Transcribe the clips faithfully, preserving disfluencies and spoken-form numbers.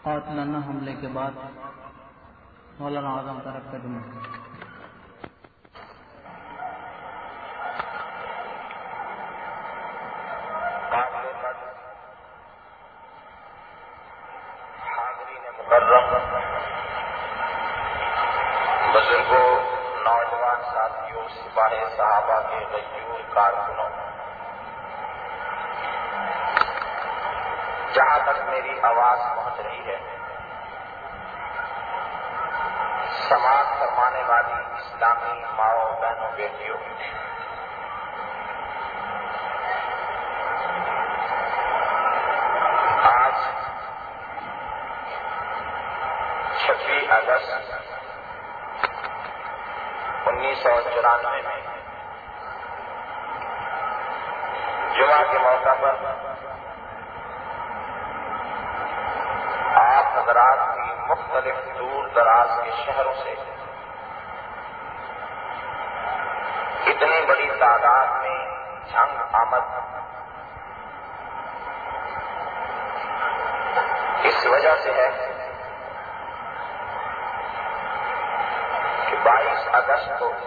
قاتلانہ حملے کے بعد مولانا اعظم طرف کا جملہ. بزرگوں، نوجوان ساتھیوں، سپاہ صحابہ کے غیور کارکنوں، جہاں تک میری آواز پہنچ رہی ہے، سماعت فرمانے والی اسلامی ماؤں بہنوں بیٹیوں، آج چھبیس اگست انیس سو چورانوے میں جمعہ کے موقع پر آپ حضرات کی مختلف دور دراز کے شہروں سے اتنی بڑی تعداد میں جھنگ آمد اس وجہ سے ہے کہ بائیس اگست کو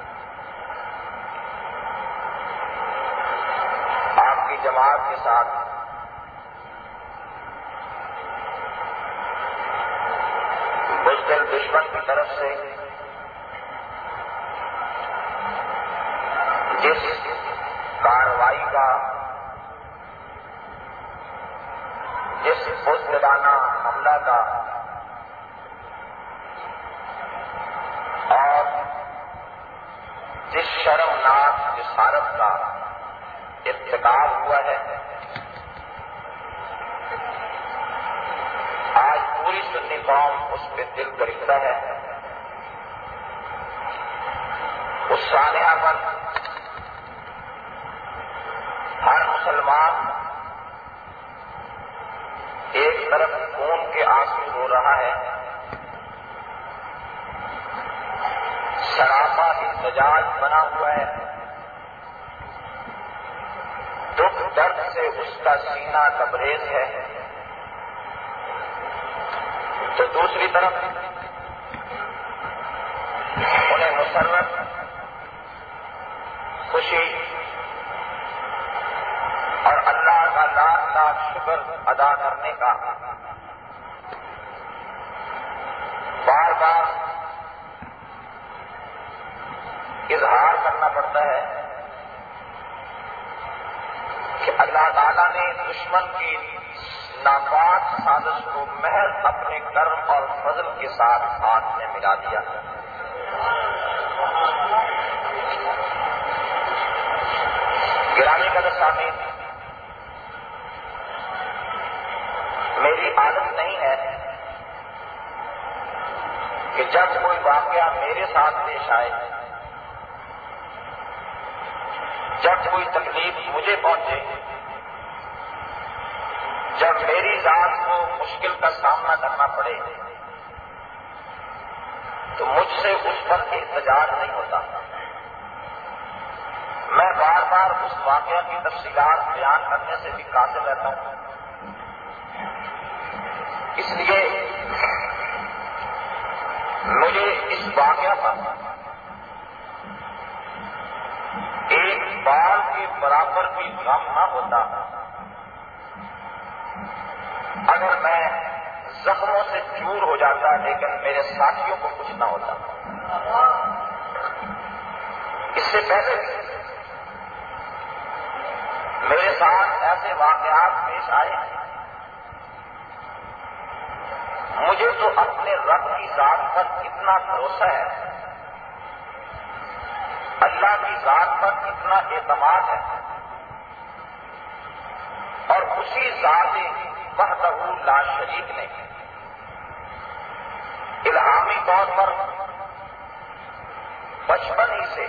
آپ کی جماعت کے ساتھ بزدل دشمن کی طرف سے جس کارروائی کا، جس بزدلانہ حملہ کا اور جس شرمناک جسارت کا ارتکاب ہوا ہے، آج پوری سنی قوم اس پہ دل گرفتہ ہے. اس سانحہ پر ہر مسلمان ایک طرف خون کے آنسو رو رہا ہے، سراپا احتجاج بنا ہوا ہے، دکھ درد سے اس کا سینہ لبریز ہے، تو دوسری طرف انہیں مسرت، خوشی اور اللہ کا لاکھ لاکھ شکر ادا کرنے کا بار بار اظہار کرنا پڑتا ہے کہ اللہ تعالیٰ نے دشمن کی ناپاک سازش کو محض اپنے کرم اور فضل کے ساتھ ہاتھ میں ملا دیا. گرامی قدر سامعین، میری عادت نہیں ہے کہ جب کوئی واقعہ میرے ساتھ پیش آئے، جب کوئی تکلیف مجھے پہنچے، جب میری ذات کو مشکل کا سامنا کرنا پڑے، تو مجھ سے اس پر احتجاج نہیں ہوتا. میں بار بار اس واقعہ کی تفصیلات بیان کرنے سے بھی قاصر رہتا ہوں. اس لیے مجھے اس واقعہ پر ایک بال کے برابر بھی غم نہ ہوتا اگر میں زخموں سے چور ہو جاتا، لیکن میرے ساتھیوں کو کچھ نہ ہوتا. اس سے پہلے میرے ساتھ ایسے واقعات پیش آئے ہیں. مجھے تو اپنے رب کی ذات پر اتنا بھروسہ ہے، اللہ کی ذات پر اتنا اعتماد ہے، اور اسی ذات وحدہ لا شریک نے الہامی طور پر بچپن ہی سے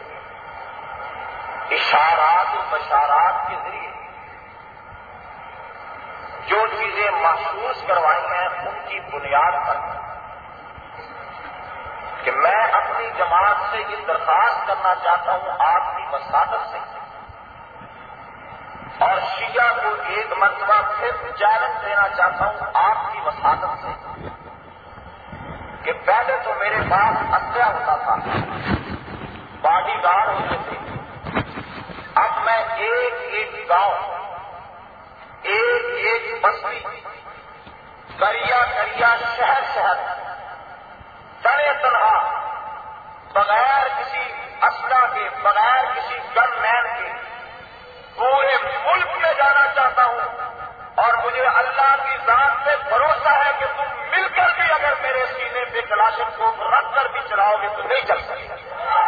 اشارات و بشارات کے ذریعے جو چیزیں محسوس کروائی ہیں ان کی بنیاد پر کہ میں اپنی جماعت سے یہ درخواست کرنا چاہتا ہوں آپ کی وساطت سے، اور شیعہ کو ایک مرتبہ پھر ایک چیلنج دینا چاہتا ہوں آپ کی وساطت سے کہ پہلے تو میرے پاس اسلحہ ہوتا تھا، باڈی گارڈ ہوتے تھے، اب میں ایک ایک گاؤں، ایک ایک بستی، کریا کریا، شہر شہر، تنے تنہا، بغیر کسی اسلحہ کے، بغیر کسی گن مین کے پورے ملک میں جانا چاہتا ہوں، اور مجھے اللہ کی ذات سے بھروسہ ہے کہ تم مل کر بھی اگر میرے سینے پہ کلاشن کو رکھ کر بھی چلاؤ گے تو نہیں چل سکتے۔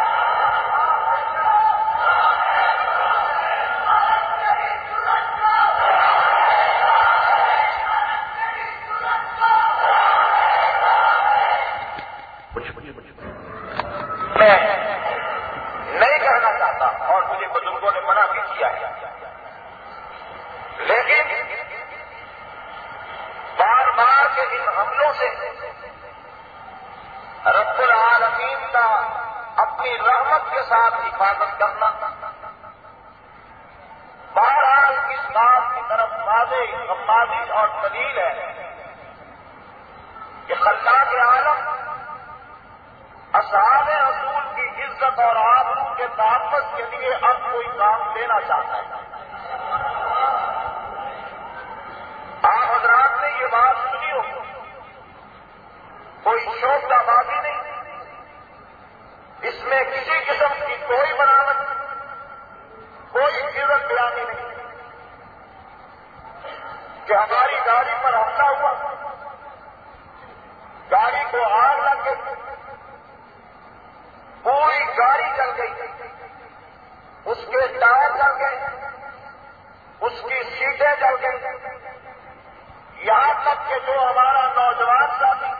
میں نہیں کہنا چاہتا اور مجھے بزرگوں نے منع بھی کیا ہے، لیکن بار بار کے ان حملوں سے رب العالمین کا اپنی رحمت کے ساتھ حفاظت کرنا، بہرحال اس بات کی طرف واضح غمازی اور دلیل ہے کہ خلاق عالم اصحاب رسول کی عزت اور آبرو کے تحفظ کے لیے اب کوئی کام لینا چاہتا ہے۔ آپ حضرات نے یہ بات سنی ہوگی، کوئی شوخہ بازی نہیں، اس میں کسی قسم کی کوئی بناوٹ، کوئی عزت بیانی نہیں کہ ہماری گاڑی پر حملہ ہوا، گاڑی کو آگ لگ گئی، پوری گاڑی جل گئی، اس کے ٹائر جل گئے، اس کی سیٹیں جل گئی، یہاں تک کہ جو ہمارا نوجوان ساتھی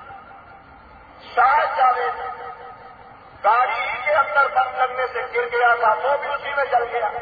شاہد جاوید گاڑی کے اندر بم لگنے سے گر گیا تھا وہ بھی اسی میں جل گیا،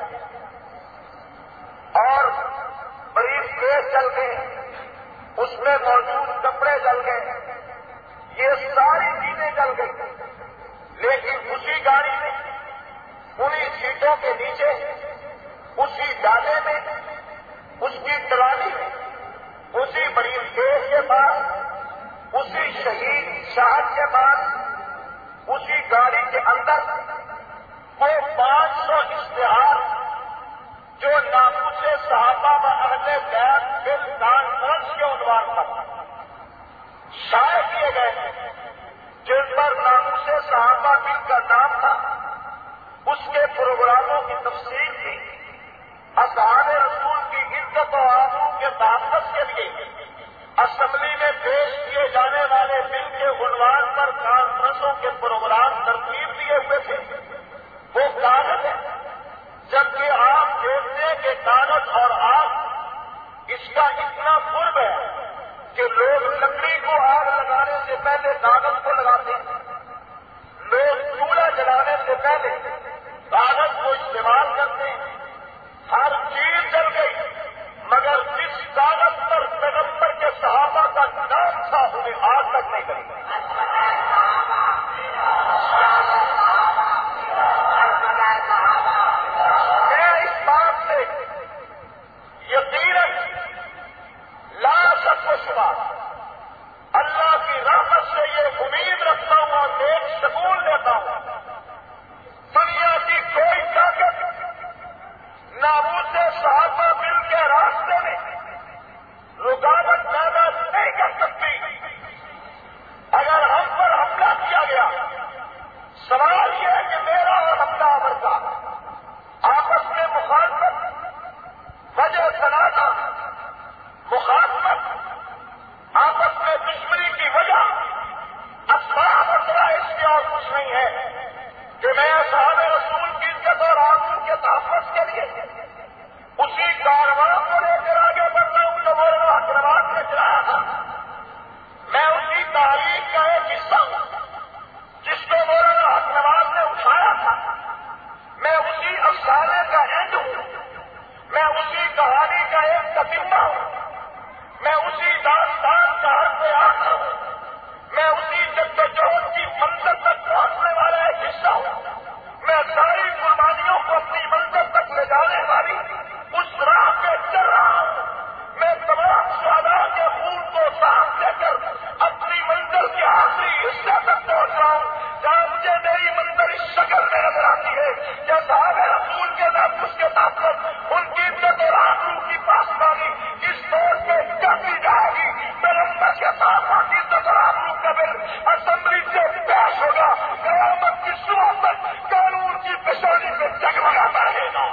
اور بریف کیس جل گئے، اس میں موجود کپڑے جل گئے، یہ ساری چیزیں جل گئی، لیکن اسی گاڑی میں، انہی سیٹوں کے نیچے، اسی ڈالے میں، اس کی ٹرالی میں، اسی بریف کیس کے پاس، اسی شہید شاہد کے پاس، اسی گاڑی کے اندر وہ پانچ سو اشتہار جو ناموس صحابہ و اہل بیت بل کانفرنس کے عنوان پر شائع کیے گئے، جن پر ناموس صحابہ بل کا نام تھا، اس کے پروگراموں کی تفصیل تھی، اصحاب رسول کی عزت و آبرو کے تحفظ کے لیے اسمبلی میں پیش کیے جانے والے بل کے عنوان پر کانفرنسوں کے پروگرام ترتیب دیے ہوئے تھے، وہ کاغذ ہے، جبکہ آپ دیکھتے ہیں کہ کاغذ اور آگ اس کا اتنا قرب ہے کہ لوگ لکڑی کو آگ لگانے سے پہلے کاغذ کو لگاتے ہیں، لوگ چولہا جلانے سے پہلے کاغذ کو استعمال کرتے ہیں، ہر چیز جل گئی، مگر جس کاغذ پر پیغمبر کے صحابہ کا نام تھا انہیں آج تک نہیں کری۔ میں اس بات سے یقیناً لا شک و شبہ اللہ کی رحمت سے یہ امید رکھتا ہوں اور نیک سکون لیتا ہوں، دنیا کی کوئی طاقت ناموس صحابہ بل کے راستے میں رکاوٹ پیدا نہیں کر سکتی۔ اگر ہم پر حملہ کیا گیا، سوال یہ ہے کہ میرا اور حملہ آور کا آپس میں مخالفت، وجہ تنازع، مخالفت، آپس میں دشمنی کی وجہ اسباب مسئلہ اس کے اور کچھ نہیں ہے کہ میں اصحاب رسول کی عزت اور آبرو کے تحفظ کے لیے اسی کارواں کو لے کر آگے بڑھتا ہوں جو مولانا حق نواز نے چلایا تھا، میں اسی تحریک کا ایک حصہ ہوں جس کو مولانا حق نواز نے اٹھایا تھا، میں اسی افسانے کا اینڈ ہوں، میں اسی کہانی کا ایک تتمہ ہوں، میں اسی داستان کا حرف آخر ہوں، میں اسی جدوجہد کی منزل تک پہنچنے والا ایک حصہ ہوں، میں ساری قربانیوں کو اپنی منزل تک لے جانے والی اس راہ پہ چل رہا ہوں، میں आखिरत उनकी इज्जत और आबरू की पासबानी इस दौर पे करती जाएगी। पैगंबर के साथ की इज्जत और आबरू का बिल असेंबली से पेश होगा। क़यामत की सुबह तक कानून की पेशानी पे जगमगाता रहेगा।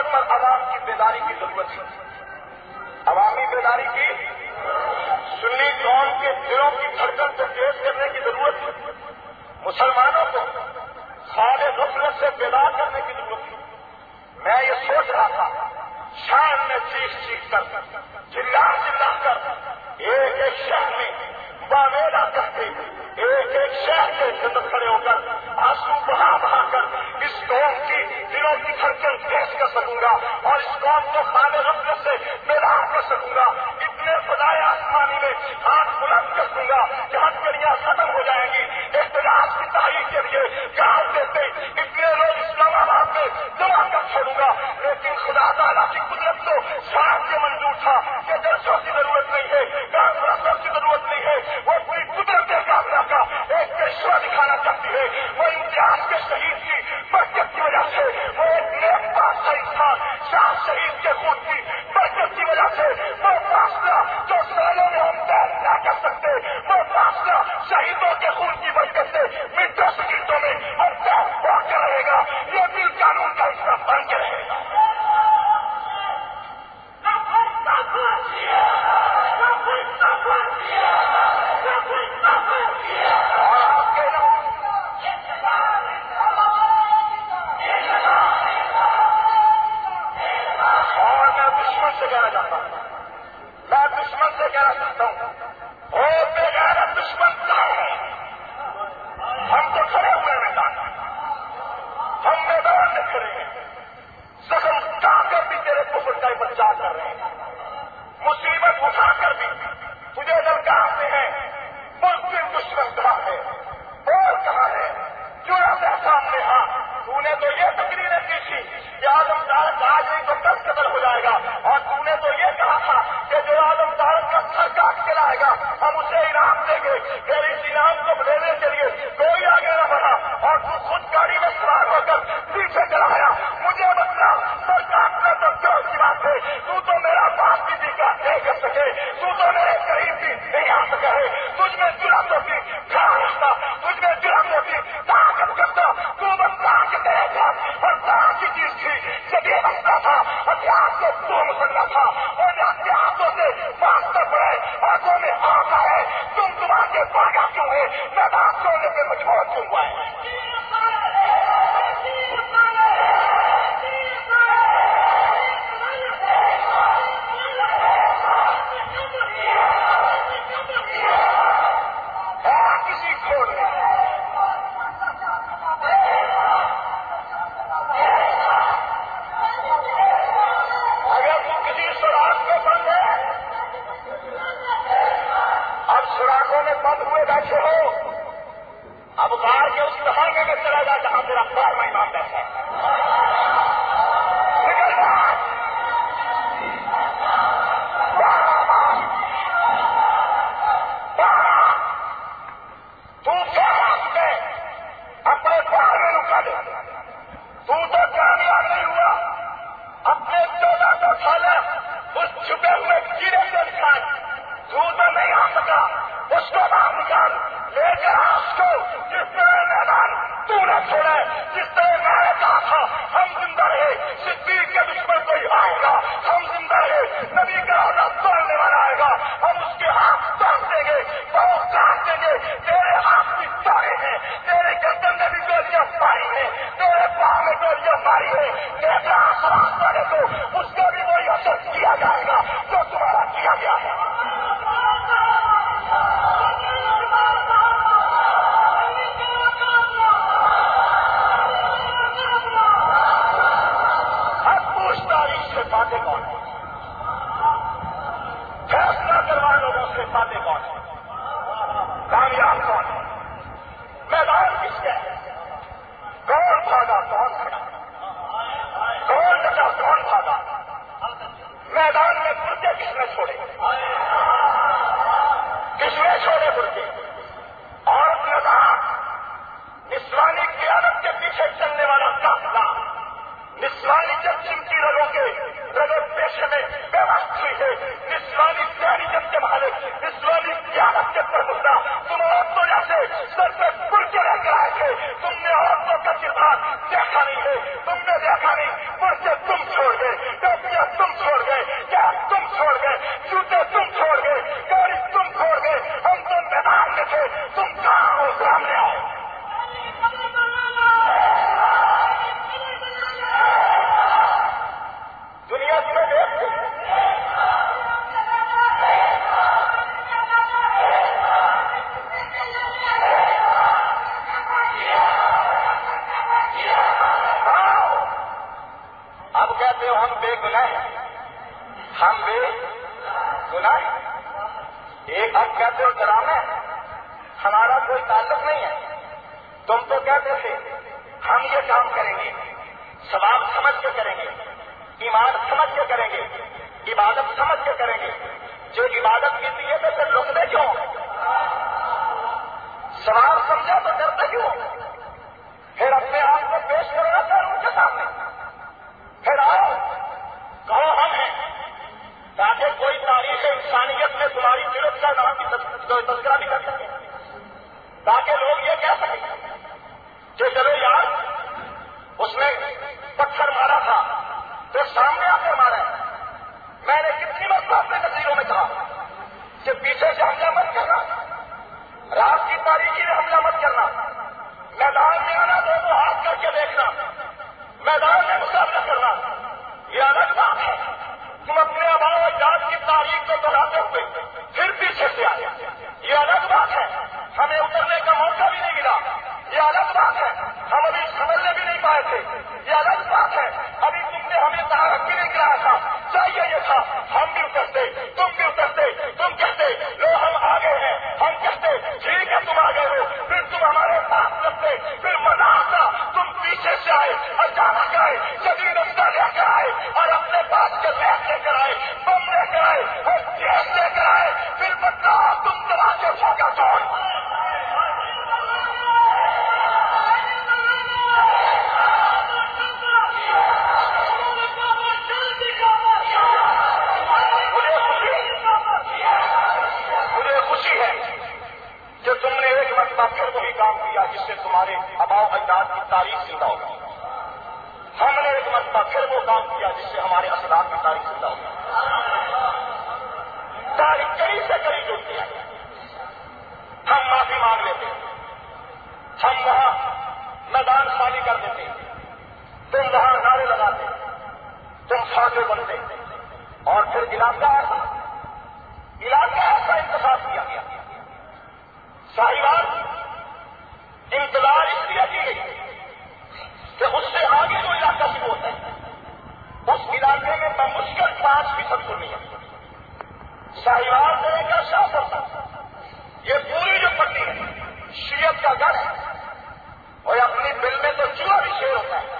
बेदारी की जरूरत है। अवामी बेदारी की, सुन्नी کر چلا چلا کر ایک ایک شہر میں بامیلا کرتے ایک ایک شہر کے اندر کھڑے ہو کر آنسو بہا بہا کر اس قوم کی دلوں کی دھڑکن تیز کر سکوں گا اور اس قوم کو خانے رکھنے سے بیدار کر سکوں گا. اتنے فضائے آسمانی میں ہاتھ بلند کر دوں گا کہ ہتھکڑیاں ختم ہو جائیں گی. احتجاج کی تحریک کے لیے کام دیتے اتنے لوگ اسلام آباد میں جمع کر چھوڑوں گا. لیکن خدا تعالیٰ کی قدرت کو شاید یہ منظور تھا کہ جلسوں کی ضرورت نہیں ہے, کانفرنسوں کی ضرورت نہیں ہے. وہ اپنی قدرت کاملہ کا ایک پیشوا دکھانا چاہتی ہے. وہ امتیاز کے شہید کی برکت کی وجہ سے, وہ ایک نیک بادشاہ انسان شاہ شہید کے خون کی برکت کی وجہ سے, وہ فاصلہ جو سالوں میں ہم طے نہ کر سکتے, وہ فاصلہ شہیدوں کے خون کی برکت سے منٹوں سیکنڈوں میں ہم طے ہو کے رہے گا. یہ بل قانون کا حصہ بن کے رہے گا. کہنا چاہتا ہوں میں دشمن سے کہنا چاہتا ہوں او بغیر دشمن کہاں ہے؟ ہم تو کھڑے ہوئے میدان میں, ہم میدان میں کھڑے ہیں. زخم کھا کر بھی تیرے کفر کا بچا کر رہے ہیں, مصیبت اٹھا کر بھی تجھے للکارتے ہیں. ملک دشمن کہاں ہے اور کہاں ہے؟ جو ہے سامنے ہاں تو نے تو یہ تقریریں کی تھی کہ آدم دارت آج نہیں تو کل قتل ہو جائے گا, اور تو نے تو یہ کہا تھا کہ جو آدم دارت کا سر کاٹ کے لائے گا ہم اسے انعام دیں گے. پھر اس انعام کو لینے کے لیے کوئی آگے نہ بڑھا اور تو خود گاڑی میں سوار ہو کر پیچھے چلا آیا. مجھے بتلا سر کاٹنا تو کیوں کی بات ہے؟ تو تو میرا باپ بھی بھی کاٹ نہیں کر سکے, تو تو میرے قریب بھی نہیں آ سکا ہے. تجھ میں جرم ہوتی کھڑا رہتا, تجھ میں جرم ہوتی طاقت کرتا. تو بتلا کہ میرے ساتھ ہر طرح کی چیز تھی, جب یہ بچتا تھا ہتھیار سے تو مسلح تھا اور ہاتھوں سے مانگتے پڑے, ہاتھوں میں آتا ہے. تم تمہارے پاگا کیوں ہے؟ میدان چھوڑنے پہ مجبور کیوں ہوا ہے؟ کسی چھوڑ نہیں. اگر تم کسی سوراخ میں بند ہے, اب سوراخوں میں بند ہوئے بیٹھے ہو, اب غار کے اس لہانے میں چلا جا جہاں تیرا بار مہمان بیٹھا ہے. نکل جا. تو سوراخ میں اپنے بار میں رکا دے. تو تو کامیاب نہیں ہوا. اپنے چودہ سو سال اس چھپے ہوئے کیڑے سے نکال. تو تو نہیں آ سکا, اس کو باہر نکال. لے کر اس کو جس طرح میدان تو نہ چھوڑے, جس طرح میں نے کہا تھا ہم زندہ رہے. صدیق کے دشمن کوئی آئے گا, ہم زندہ رہے. نبی کا عہدہ توڑنے والا آئے گا, ہم اس کے ہاتھ توڑ دیں گے, پاؤں کاٹ دیں گے. تیرے ہاتھ بھی توڑے ہیں, تیرے گردن میں بھی گولیاں ماری ہیں, تیرے پاؤں میں گولیاں ماری ہیں. میرا سوال پڑے تو اس کا بھی وہی اثر کیا جائے گا جو تمہارا کیا گیا ہے. سے باتیں کون ہے؟ فیصلہ کروا لوگوں سے باتیں کون ہے؟ کامیاب کون ہے؟ میدان کس کے ہے؟ کون بھاگا کون کھڑا, کون بچا کون بھاگا؟ میدان میں برقے کس نے چھوڑے, کس نے چھوڑے برقے؟ اور اپنے ساتھ اسلامی قیادت کے پیچھے چلنے والا قافلہ نسوانی جب چمکی رگوں کے رگوں پیشے میں بے وقت ہوئی ہے. نسوانی تحریکت کے مالک, نسوانی قیادت کے پرمختہ, تم عورتوں جیسے سر پہ پڑ کے رہ کر آئے تھے. تم نے عورتوں کا کردار دیکھا نہیں ہے, تم نے دیکھا نہیں. پڑ کے تم چھوڑ گئے, ٹوپیاں تم چھوڑ گئے, کیا تم چھوڑ گئے, جوتے تم چھوڑ گئے, گاڑی تم چھوڑ گئے. ہم تو میدان میں تھے, تم کہاں ہو سامنے آؤ. دنیا تمہیں دیکھتی ہے, کہتے ہو ڈرامے، ہمارا کوئی تعلق نہیں ہے. تم تو کہتے تھے ہم یہ کام کریں گے، ثواب سمجھ کے کریں گے، ایمان سمجھ کے کریں گے، عبادت سمجھ کے کریں گے. جو عبادت کی تھی تو پھر رکتے کیوں؟ ثواب سمجھا تو ڈرتے کیوں؟ پھر اپنے آپ کو پیش کرو نا سر ان کے سامنے، پھر آؤ کہو ہم ہیں، تاکہ کوئی تاریخ انسانیت میں تمہاری جرت کا نام کی تذکرہ بھی کر سکے، تاکہ لوگ یہ کہہ سکیں کہ چلو یار اس نے پتھر مارا تھا تو سامنے آ کر مارا ہے. میں نے کتنی مرتبہ اپنے نظیروں میں کہا کہ پیچھے سے حملہ مت کرنا، رات کی تاریخی میں حملہ مت کرنا، میدان میں آنا دو دو ہاتھ کر کے دیکھنا، میدان میں مقابلہ کرنا. یہ الگ بات ہے. تم اپنے آباء و اجداد کی تاریخ کو دہراتے ہوئے پھر پیچھے سے آئے، یہ الگ بات ہے. ہمیں اترنے کا موقع بھی نہیں ملا، یہ الگ بات ہے. ہم ابھی سمجھنے بھی نہیں پائے تھے، یہ الگ بات ہے. ابھی تم نے ہمیں تعارف بھی نہیں کرایا تھا. چاہیے یہ تھا ہم بھی اترتے، تم بھی اترتے، تم کہتے لو ہم آگے ہیں، ہم کہتے ٹھیک ہے تم آگے ہو، پھر تم ہمارے پاس رکھتے، پھر مزہ آتا. تم پیچھے سے آئے، اچانک آئے، جدید رفتہ لے کر آئے اور اپنے پاس کے بیگ لے کر آئے، بم لے کر آئے اور گیس لے کر آئے. پھر بتاؤ تم چلا کے سوگا کون؟ کہ تم نے ایک مرتبہ پھر وہی کام کیا جس سے تمہارے آباء و اجداد کی تاریخ زندہ ہوگی. ہم نے ایک مرتبہ پھر وہ کام کیا جس سے ہمارے اسلاف کی تاریخ زندہ ہوگی. تاریخ کئی سے کئی جڑتی ہے. ہم معافی مانگ لیتے، ہم وہاں میدان خالی کر دیتے، تم وہاں نعرے لگاتے، تم فاتح بنتے، اور پھر علاقہ ایسا علاقہ ایسا انتخاب کیا گیا. ساحیوال انتظار اس لیے کی گئی کہ اس سے آگے جو علاقہ شروع ہوتا ہے اس علاقے میں بمشکل پانچ فیصد سنی ہے. ساحیوال ضلع کا شاہ تھا، یہ پوری جو پٹی ہے شیعت کا گھر ہے، اور اپنی دل میں تو چوہا بھی شیر ہوتا ہے،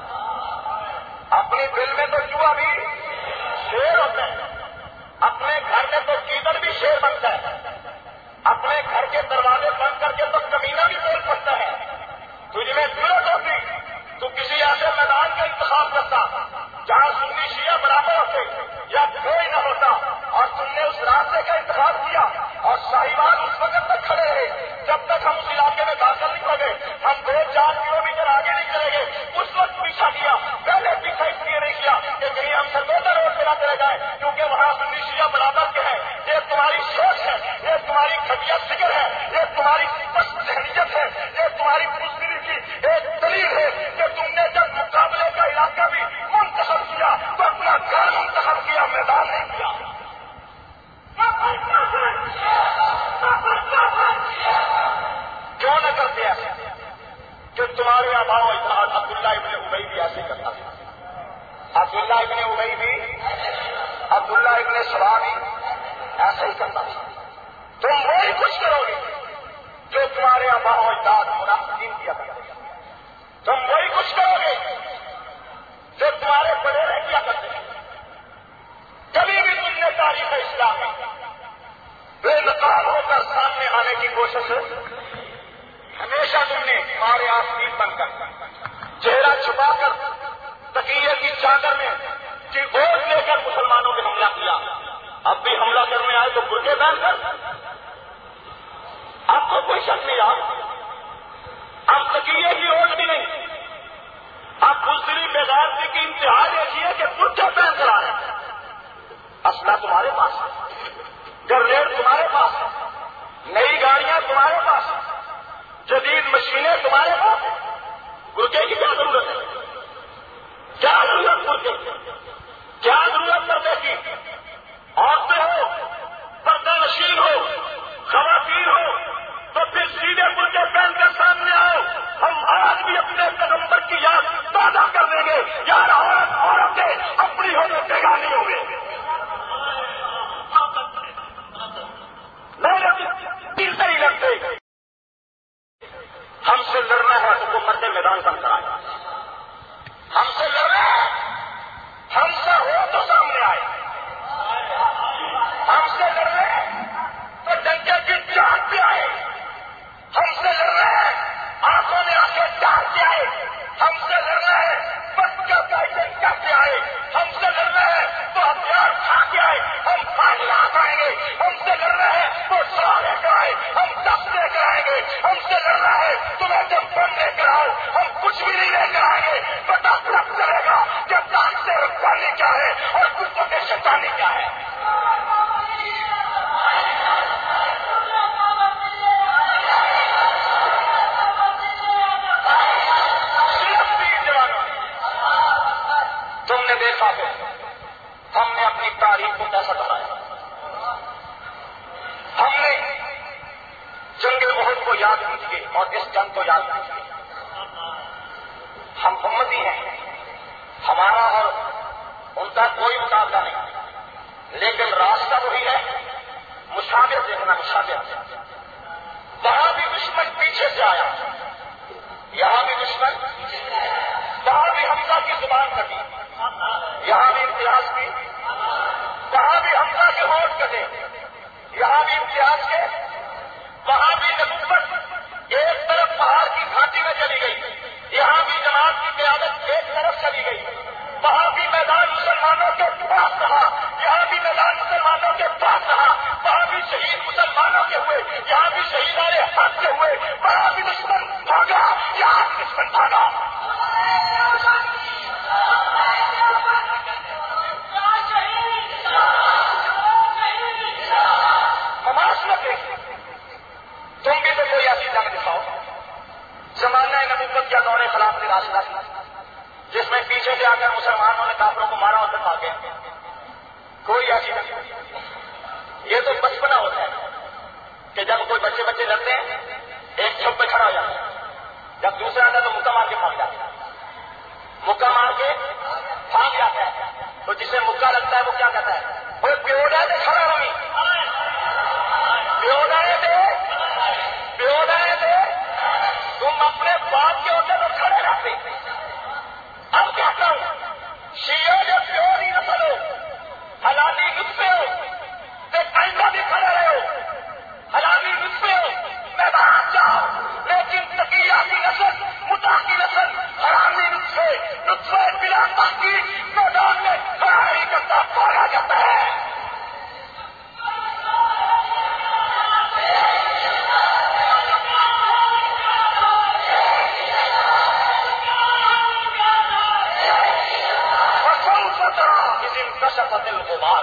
اپنی دل میں تو چوہا بھی شیر ہوتا ہے، اپنے گھر میں تو چیدر بھی شیر بنتا ہے، اپنے گھر کے دروازے بند کر کے تو کمینہ بھی بول پڑتا ہے. تجھ میں ضرورت ہوتی تو کسی ایسے میدان کا انتخاب کرتا جہاں سنی شیعہ برابر ہوتے یا کوئی نہ ہوتا، اور تم نے اس راستے کا انتخاب کیا. اور ساحیوال اس وقت تک کھڑے رہے جب تک ہم اس علاقے میں داخل نہیں ہو گئے. ہم دو چار کلو میٹر آگے نہیں چلے گئے، اس وقت پیچھا کیا. پہلے پیچھا اس لیے نہیں کیا کہ کہیں ہم سرگودا روڈ پہ نہ چلے جائیں، کیونکہ وہاں سنی شیعہ برابر کے ہیں. یہ تمہاری سوچ ہے، یہ تمہاری گھٹیا فکر ہے، یہ تمہاری پس ذہنیت ہے، یہ تمہاری بزدلی کی ایک دلیل ہے کہ تم نے جب مقابلے کا علاقہ بھی منتخب کیا تو اپنا گھر منتخب کیا، میدان نہیں کیا. کیوں نہ کرتے ایسے کہ تمہارے آباء و اجداد عبداللہ ابن ابی بھی ایسے کرتا تھا، عبداللہ ابن ابی بھی، عبداللہ ابن سبا بھی ایسے ہی کرتا تھا. تم وہی کچھ کرو گے جو تمہارے آباء و اجداد منافقین کیا کرتے ہیں. تم وہی کچھ کرو گے جو تمہارے بڑے کیا کرتے ہیں. کبھی بھی تم نے تاریخ اسلام میں بے نقاب ہو کر سامنے آنے کی کوشش ہے. ہمیشہ تم نے ہمارے آسین بن کر چہرہ چھپا کر تکیے کی چادر میں کی گود لے کر مسلمانوں پہ حملہ کیا. اب بھی حملہ کرنے آئے تو برقعے پہن کر. آپ کو کوئی شک نہیں آ، اب تکیے کی اوٹ بھی نہیں، اب بزدلی بےغیرتی کی انتہا دیکھیے کہ برقعے پہن کر آ رہے ہیں. اسلحہ تمہارے پاس ہے، گرنیڈ تمہارے پاس ہے، نئی گاڑیاں تمہارے پاس ہیں، جدید مشینیں تمہارے پاس ہیں. برقعے کی کیا ضرورت ہے؟ کیا ضرورت برقعے کی؟ کیا ضرورت پردے کی؟ عورتیں ہو، پردہ نشین ہو، خواتین ہو، تو پھر سیدھے برقعے پہن کر سامنے آؤ. ہم آج بھی اپنے پیغمبر کی یاد تازہ کر دیں گے. یار عورت عورتیں اپنی ہو تو بیگانی ہوں گے. میں نے ہم سے لڑنا ہے تو وہ مرد میدان بن کر آئے، ہم سے لڑنا ہے ہم سے ہو تو سامنے آئے، ہم سے لڑنا ہے تو ڈنکے کی چاٹ پہ آئے، ہم سے لڑنا ہے آنکھوں میں آنکھیں ڈال کے آئے، ہم سے لڑنا ہے بس کا پیسے کر کے آئے، ہم سے لڑنا ہے تو ہتھیار کھا کے آئے، ہم پانی آ جائیں گے، ہم سے لڑنا ہے تو سو لے کر آئے، ہم دس لے کر آئیں گے، ہم سے لڑنا ہے تمہیں جب بم لے کر آؤ ہم کچھ بھی نہیں لے کر آئیں گے، پتا تب چلے گا کہ دان سے رکھوانے کیا ہے اور کتوں کے شیطانی کیا ہے۔ تم نے دیکھا کہ ہم نے اپنی تاریخ کو کیسا بنایا، ہم نے جنگ احد کو یاد کیجیے اور اس جنگ کو یاد کیجیے، ہم امتی ہیں، ہمارا اور ان کا کوئی مقابلہ نہیں، لیکن راستہ وہی ہے، مشابہ دیکھنا مشابہ، وہاں بھی دشمن پیچھے سے آیا، یہاں بھی دشمن، وہاں بھی حمزہ کی زبان کٹی، یہاں بھی امتیاز کی، وہاں بھی حمزہ کے ہوٹ کٹے، یہاں بھی امتیاز کے، وہاں بھی نبوت ایک طرف پہاڑ کی گھاٹی میں چلی گئی، یہاں بھی جماعت کی قیادت ایک طرف چلی گئی، وہاں بھی میدان مسلمانوں کے پاس رہا، یہاں بھی میدان مسلمانوں کے پاس رہا، وہاں بھی شہید مسلمانوں کے ہوئے، یہاں بھی شہیدان حق کے ہوئے، وہاں بھی دشمن بھاگا، یہاں بھی دشمن بھاگا۔ تم بھی تو کوئی ایسی جنگ دکھاؤ، زمانہ نبوت کا دور خلافت راشدہ تھا جس میں پیچھے سے آ کر مسلمانوں نے کافروں کو مارا اور دکھا گیا، کوئی ایسی جنگ۔ یہ تو بچپنا ہوتا ہے کہ جب کوئی بچے بچے لڑتے ہیں ایک چھپ پہ کھڑا ہو جاتا ہے، جب دوسرا آتا ہے تو مکہ مار کے بھاگ جاتا ہے، مکہ مار کے بھاگ جاتا ہے، تو جسے مکہ لگتا ہے وہ کیا کہتا ہے، وہ پیوڈا سے کھڑا ہوئی، پیوڈا دے پیوڈا دے، تم اپنے باپ کے ہوتے تو کھڑے رہتے، اب کیا کروں، شیعہ جب پیوری نسل ہو، حلالی نسخے ہو تو آئندہ بھی کھڑے رہے ہو، حلالی نسخے ہو میدان جاؤ، لیکن تقیہ کی نسل، متا کی نسل، حرامی نسخے نسخے بلا تحقیق میدان میں کھڑا نہیں کرتا، بھاگا جاتا ہے۔ انکشفت الغبار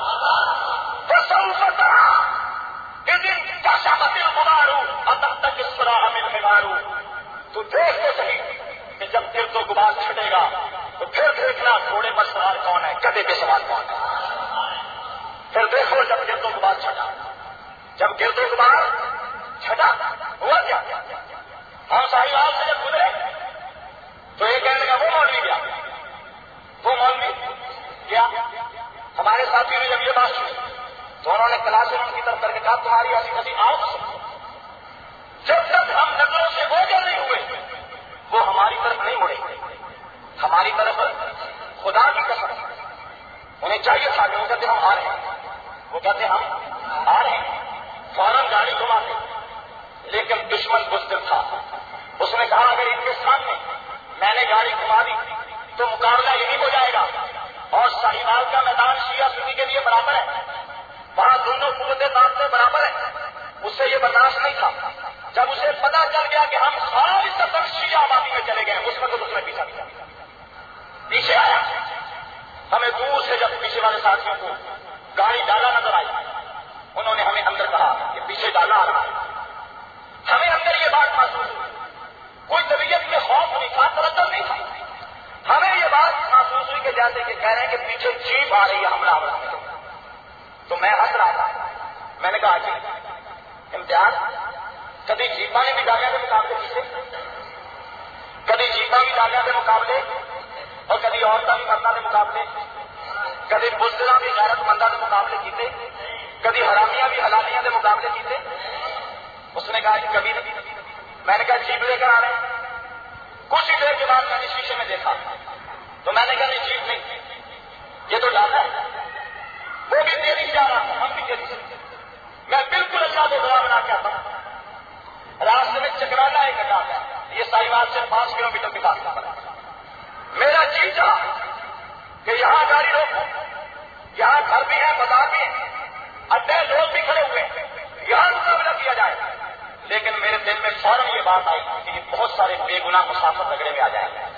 فسوف ترى اذ انکشفت الغبار اتتک الصراع من حمار، تو دیکھ تو صحیح کہ جب گرد و غبار چھٹے گا تو پھر دیکھنا گھوڑے پر سوار کون ہے، گدھے پہ سوار کون ہے، پھر دیکھو جب گرد و غبار چھٹا، جب گرد و غبار چھٹا ہوا کیا، ہم صاحبال سے جب گزرے تو یہ کہنے لگا وہ مولوی گیا، وہ مولوی کیا، ہمارے ساتھی نے جب یہ بات سنی تو انہوں نے کلاس ان کی طرف کر کے کہا تمہاری ایسی کسی آؤ، جب تک ہم نظروں سے اوجھل نہیں ہوئے وہ ہماری طرف نہیں مڑے، ہماری طرف خدا کی قسم انہیں چاہیے تھا کہ وہ کہتے ہم آ رہے ہیں، وہ کہتے ہم آ رہے ہیں، فوراً گاڑی گھماتے، لیکن دشمن بزدل تھا، اس نے کہا اگر ان کے سامنے میں نے گاڑی گھما دی تو مقابلہ یہی ہو جائے گا، اور ساہیوال کا میدان شیعہ سنی کے لیے برابر ہے، وہاں دونوں قوتیں طاقتیں برابر ہیں، اسے یہ برداشت نہیں تھا، جب اسے پتا چل گیا کہ ہم ساری سفر شیعہ آبادی میں چلے گئے، اس وقت اس نے پیچھا کیا، پیچھے آیا، ہمیں دور سے جب پیچھے والے ساتھیوں کو گاڑی ڈالا نظر آئی، انہوں نے ہمیں اندر کہا کہ پیچھے ڈالا آ رہا ہے، ہمیں اندر یہ بات محسوس ہوئی، کوئی طبیعت میں خوف نہیں تھا، تردد نہیں تھا، ہمیں یہ بات محسوس ہوئی کہ جیسے کہ کہہ رہے ہیں کہ پیچھے جیپ آ رہی ہے حملہ آور، تو میں ہنس رہا تھا، میں نے کہا جی امتیاز کبھی جیپا نے بھی ڈالیاں کے مقابلے پیچھے، کبھی جیپا بھی ڈالیاں کے مقابلے اور کبھی عورتیں بھی مردوں کے مقابلے، کبھی بزدلاں بھی غیرت منداں کے مقابلے کیتے، کبھی حرامیاں بھی حلالیاں کے مقابلے کیتے، اس نے کہا کہ کبھی نہیں، میں نے کہا جیپ لے کر آ رہے ہیں. کچھ ہی دیر کے بعد میں نے شیشے میں دیکھا تو میں نے کہا نہیں جیپ نہیں، یہ تو ڈالا ہے. وہ بھی تیزی سے آ رہا تھا، ہم بھی تیزی سے. میں بالکل اللہ کو گواہ بنا کے آتا ہوں. راستے میں چکرانا ایک گڈھا ہے، یہ ساہیوال سے پانچ کلو میٹر کے پاس پر. میرا جی چاہا کہ یہاں گاڑی روکو، یہاں گھر بھی ہے، بازار بھی ہے، اڈے لوگ بھی کھڑے ہوئے، یہاں مقابلہ کیا جائے. لیکن میرے دل میں فوراً یہ بات آئی کہ یہ بہت سارے بے گناہ مسافر رگڑے میں آ جائیں گے.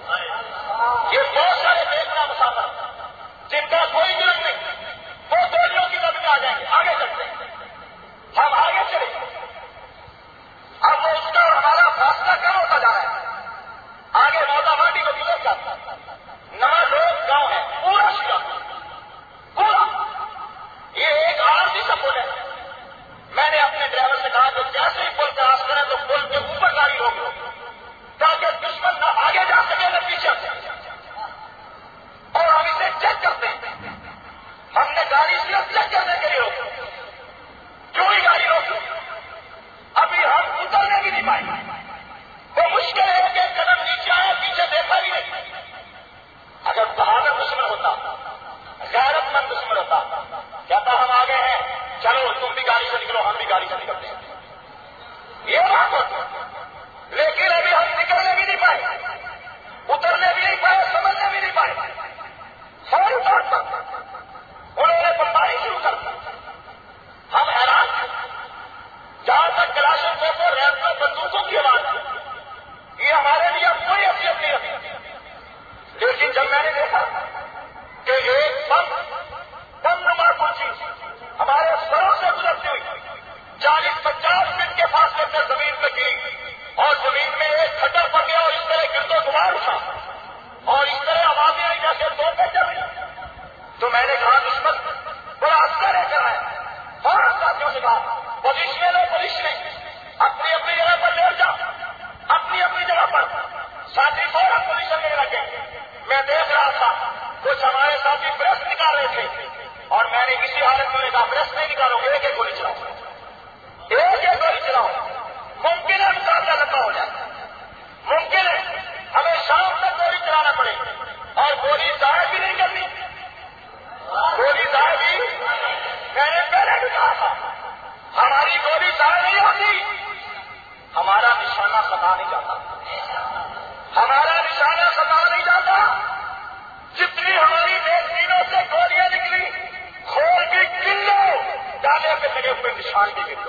یہ بہت سارے بے گناہ مسافر جن کا کوئی جرم نہیں، وہ گولیوں کی زد میں آ جائیں گے. آگے چلتے ہم آگے چلے. اب وہ اس کا ہمارا فاصلہ کم ہوتا جا رہا ہے. آگے موتا ماٹی کو گزر جاتا، نہ لوگ گاؤں ہے، پورا شیعہ پورا. یہ ایک عارضی سا پل ہے. میں نے اپنے ڈرائیور سے کہا کہ جیسے ہی پل کراس کریں تو پل کے اوپر گاڑی روک لو تاکہ دشمن نہ آگے جا سکے نہ پیچھے آ سکے. اور ہم اسے چیک کرتے ہیں. ہم نے گاڑی صرف چیک کرنے کے لیے روکی. کیوں ہی گاڑی روکی؟ ابھی ہم اترنے بھی نہیں پائے. وہ مشکل ہے کہ قدم نیچے آیا، پیچھے دیکھا بھی نہیں. اگر بہادر دشمن ہوتا، غیرت مند دشمن ہوتا، کہتا ہم آگے ہیں، چلو تم بھی گاڑی سے نکلو، ہم بھی گاڑی سے نکلتے ہیں. یہ بات ہوتی. لیکن ابھی ہم نکلنے بھی نہیں پائے، اترنے بھی نہیں پائے، سمجھنے بھی نہیں پائے. فوری طور پر انہوں نے بمباری شروع کر دی. ہم حیران تھے. جہاں تک کلاشن کو تو ریلوے بندوقوں کی آواز تھی، یہ ہمارے لیے کوئی حیثیت نہیں رکھتی. لیکن جب میں نے دیکھا کہ ایک بم بم نما کرسی ہمارے سروں سے گزرتی ہوئی چالیس پچاس فٹ کے فاصلے پر زمین پہ گری اور زمین میں ایک کھڈر پڑ گیا اور اس طرح گرد و غبار اٹھا اور اس طرح آوازیں آئی جیسے دو پہ چل رہی. تو میں نے کہا دشمن بڑا اثر ہے کر رہا ہے. فوراً ساتھیوں سے کہا پوزیشن لو، پوزیشن اپنی اپنی جگہ پر لیٹ جاؤ، اپنی اپنی جگہ پر. ساتھی فوراً پوزیشن میں لگے. میں دیکھ رہا تھا کچھ ہمارے ساتھی پریس نکال رہے تھے اور میں نے اسی حالت میں کہا پریس نہیں نکالو، ایک ایک گولی چلاؤ، ایک ایک گولی چلاؤ. ممکن ہے مقابلہ لمبا ہو جائے، ممکن ہے ہمیں شام تک گولی چلانا پڑے اور گولی ضائع بھی نہیں کرنی. گولی ضائع بھی میں نے پہلے بھی کہا تھا ہماری گولی ضائع نہیں ہوتی. ہمارا نشانہ خطا نہیں جاتا، ہمارا نشانہ خطا نہیں جاتا. جتنی ہماری بیٹینوں سے گولیاں نکلی کھول بھی گن لو، ڈالے پہ لگے ہوئے نشان بھی گن لو،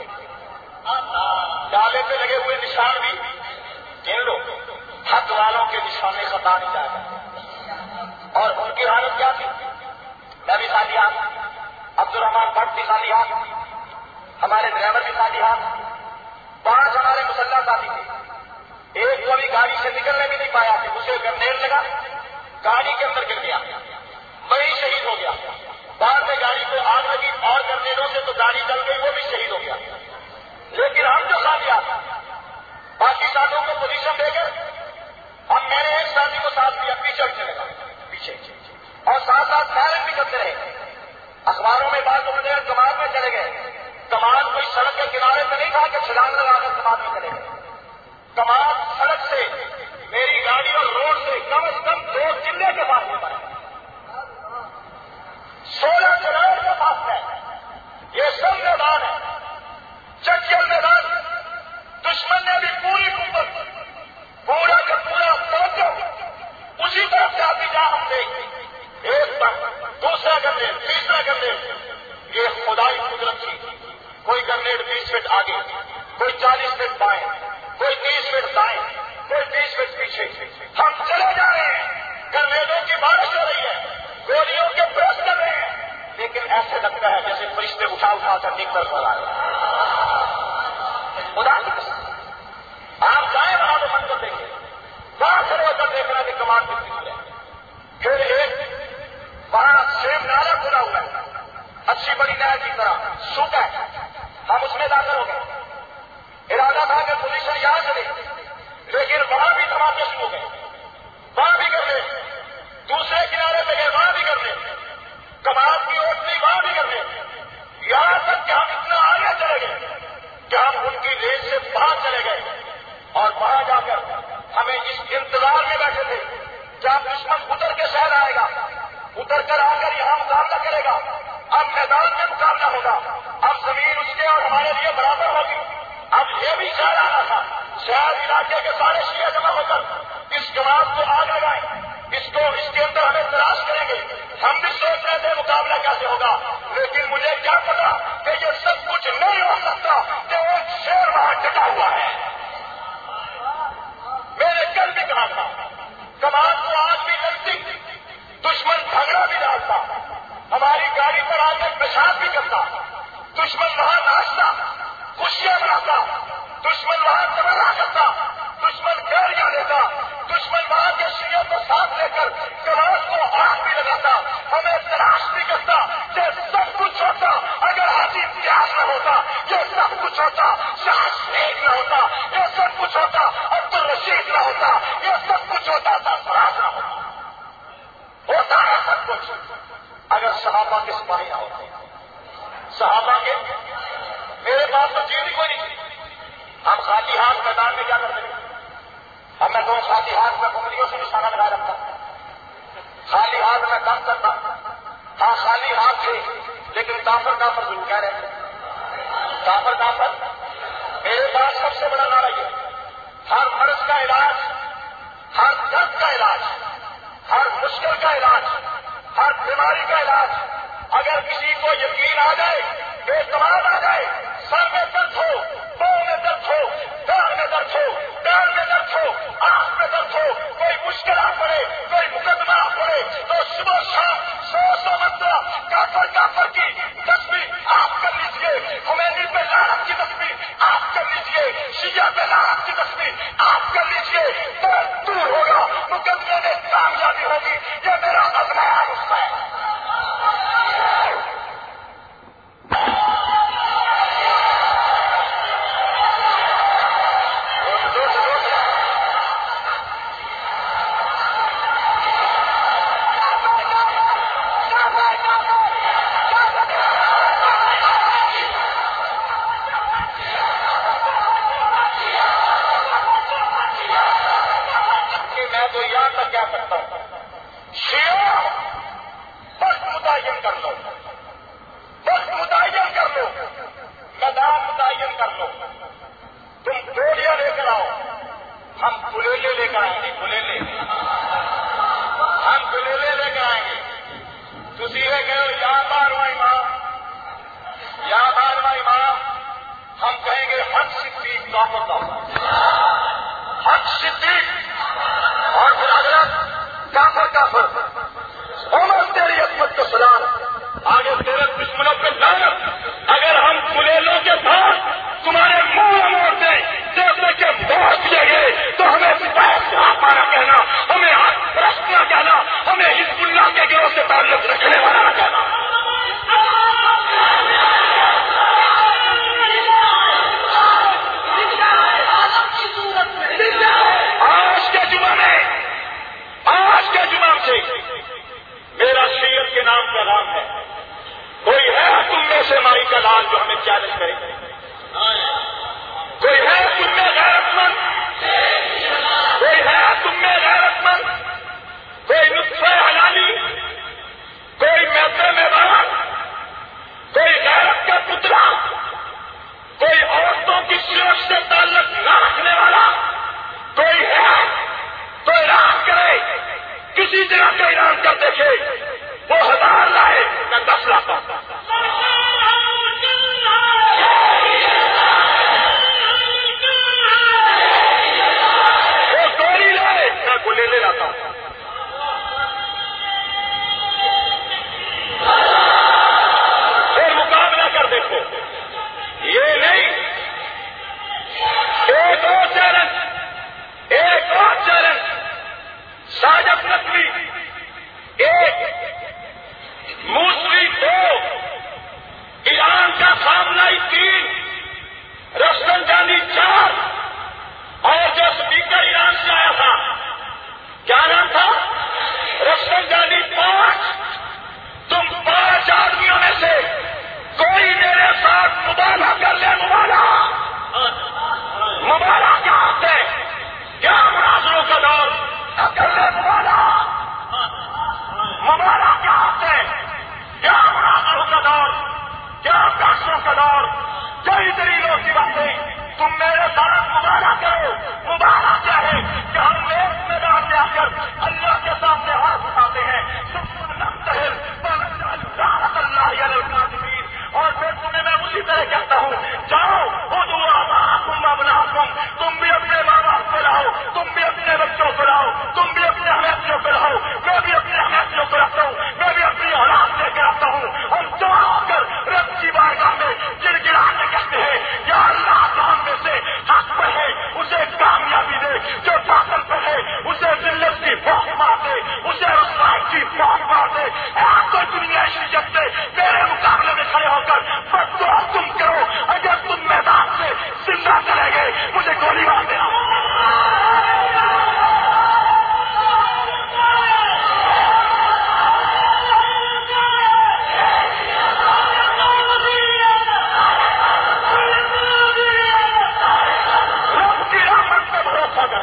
ڈالے پہ لگے ہوئے نشان بھی گن لو. حق والوں کے نشانے خطا نہیں جائے گا. اور ان کی حالت کیا تھی؟ میں بھی ساتھی ہاتھ، عبد الرحمان بٹ بھی ساتھی ہاتھ، ہمارے ڈرائیور بھی ساتھی ہاتھ، پانچ ہمارے مسلح ساتھی تھے. ایک کو بھی گاڑی سے نکلنے بھی نہیں پایا کہ اسے گرنیڈ لگا، گاڑی کے اندر گر گیا، وہی شہید ہو گیا. بعد میں گاڑی کو آگ لگی اور گرنیڈوں سے تو گاڑی جل گئی، وہ بھی شہید ہو گیا. لیکن ہم جو ساتھی آتے باقی ساتھوں کو پوزیشن دے کر ہم میں نے ایک ساتھی کو ساتھ دیا، پیچھے چلے گا پیچھے اور ساتھ ساتھ فائرنگ بھی کرتے رہے. اخباروں میں بات ہونے لگے کمان میں چلے گئے. کمان کوئی سڑک کے کنارے پہ نہیں کہا کہ چھلانگ لگا کر کمان میں چلے گئے. کمان سڑک سے میری گاڑی اور روڈ سے کم از کم دو چلے کے پاس ہوتا ہے، سولہ کلومیٹر کے پاس ہے. یہ سب میدان ہے، چکل میدان. دشمن نے بھی پوری قوت پورا کا پورا توجہ اسی طرف جاتی جا ہم دیکھ ایک بم دوسرا گرنیڈ تیسرا گرنیڈ. یہ خدائی قدرت تھی. کوئی گرنیڈ بیس فٹ آگے، کوئی چالیس فٹ بائیں، کوئی تیس فٹ دائیں، کوئی بیس فٹ پیچھے. ہم چلے جا رہے ہیں، گرنیڈوں کی بارش ہو رہی ہے، گولیوں کے پریس کر رہے ہیں، لیکن ایسے لگتا ہے جیسے فرشتے اٹھا اٹھا کر نکل کر آ رہے ہیں. خدا کی قسم آپ جائیں وہاں تو منظر دیکھیں، وہاں کھڑے ہو کر دیکھنا کہ کمان کتنی دور ہے. پھر ایک وہاں سیم نالا کھلا ہوا ہے، اچھی بڑی نہر کی طرح سوکھا ہے. ہم اس میں داخل ہو گئے. ارادہ تھا کہ پوزیشن یہاں سے دے، لیکن وہاں بھی دھماکے شروع ہو گئے. وہاں بھی کر لیں، دوسرے کنارے پہ گئے وہاں بھی کر لیں، کمان کی اوٹلی وہاں بھی کر لیں. یہاں تک کہ ہم اتنا آگے چلے گئے کہ ہم ان کی ریس سے باہر چلے گئے. انتظار میں بیٹھے تھے کیا دشمن اتر کے شہر آئے گا، اتر کر آ کر یہاں مقابلہ کرے گا، اب میدان میں مقابلہ ہوگا، اب زمین اس کے اور ہمارے لیے برابر ہوگی۔ اب یہ بھی شہر آنا تھا، شہر علاقے کے سارے شیعہ جمع ہو کر اس جماعت کو آگ لگائیں، اس کو اس کے اندر ہمیں تلاش کریں گے۔ ہم بھی سوچ رہے تھے مقابلہ کیسے ہوگا، لیکن مجھے کیا پتا کہ یہ سب کچھ نہیں ہو سکتا کہ ایک شیر وہاں ڈٹا ہوا ہے۔ میں نے کل بھی کہا تھا کمان کو آگ بھی لگتی، دشمن بھگڑا بھی ڈالتا، ہماری گاڑی پر آ کر پیشاب بھی کرتا، دشمن وہاں ناچتا، خوشیاں مناتا، دشمن وہاں تبرہ کرتا، دشمن گاڑیاں دیتا، دشمن وہاں کے شیعوں کو ساتھ لے کر کمان کو آگ بھی لگاتا، ہمیں تلاش بھی کرتا۔ یہ سب کچھ ہوتا اگر حاجی امتیاز نہ ہوتا، یہ سب کچھ ہوتا شاہ شریف نہ ہوتا، یہ سب کچھ ہوتا عبد الرشید نہ ہوتا، یہ سب کچھ ہوتا سرفراز نہ ہوتا۔ ہوتا ہے سب کچھ اگر صحابہ کے سپاہی نہ ہوتے، صحابہ کے۔ میرے پاس تو چیز ہی کوئی نہیں تھی، ہم خالی ہاتھ میدان میں کیا کرتے ہیں؟ اب میں دو خالی ہاتھ میں انگلیوں سے نشانہ لگا رکھتا، خالی ہاتھ میں کام کرتا۔ ہاں خالی ہاتھ تھے لیکن کافر کافر ضرور کہہ رہے ہیں، کافر کافر۔ میرے پاس سب سے بڑا نعرہ یہ، ہر مرض کا علاج، ہر درد کا علاج، ہر مشکل کا علاج، ہر بیماری کا علاج، اگر کسی کو یقین آ جائے، بے اعتماد آ جائے، سر میں درد ہو، پاؤں میں درد ہو، داڑھ میں درد ہو، پیر میں درد ہو، آنکھ میں درد ہو، کوئی مشکل آ پڑے، کوئی مقدمہ آ پڑے، تو صبح شام سو سو مرتبہ کافر کافر کی تصویر آپ کر لیجیے، خمینی پہ لعنت کی تصویر آپ کر لیجیے، شیعہ پہ لعنت کی تصویر آپ کر لیجیے، درد دور ہوگا، مقدمے میں کامیابی ہوگی۔ یہ میرا عزم ہے، اس کا ہے۔ میں تو یہاں تک کیا کرتا ہوں، شیعہ وقت متعین کر لو، وقت متعین کر لو، میدان متعین کر لو، تم ڈولیاں لے کر آؤ، ہم گلیلے لے کر آئیں گے، گلیلے ہم گلیلے لے کر آئیں گے۔ تھی یہ کہو یا بارواں امام، یا بارواں امام، ہم کہیں گے حق صدیق کافر کا، حق صدیق، اور پھر اگلا کافر کافر، عمر تیری عصمت کو سلام، آگے تیرے دشمنوں پہ لعنت۔ اگر ہم گلیلوں کے پاس تمہارے منہ موڑ دیں جیسے کہ موت دے گئے تو ہمیں پانا کہنا، ہمیں حق پرست نہ کہنا، ہمیں حزب اللہ کے گروہ سے تعلق رکھنے والا نہ کہنا۔ آج کے جمعہ میں، آج کے جمعہ سے میرا شیعت کے نام کا نام ہے، کوئی ہے تم میں سے مائی کا لال جو ہمیں چیلنج کرے؟ کوئی ہے تم میں غیرت مند؟ کوئی ہے تم میں غیرت مند؟ کوئی نطفہ حلالی، کوئی میدے میں بات، کوئی غیرت کا پتلا، کوئی عورتوں کی سیرت سے تعلق نہ رکھنے والا کوئی ہے تو اعلان کرے، کسی جگہ کا اعلان کر دیکھے، وہ ہزار لائے میں دس لاتا ہوں۔ وہ گولی لائے میں گلیلے لاتا ہوں۔ پھر مقابلہ کر دیکھو، یہ نہیں، ایک اور چیلنج، ایک اور چیلنج، ساجد نقوی ایک، موسوی دو،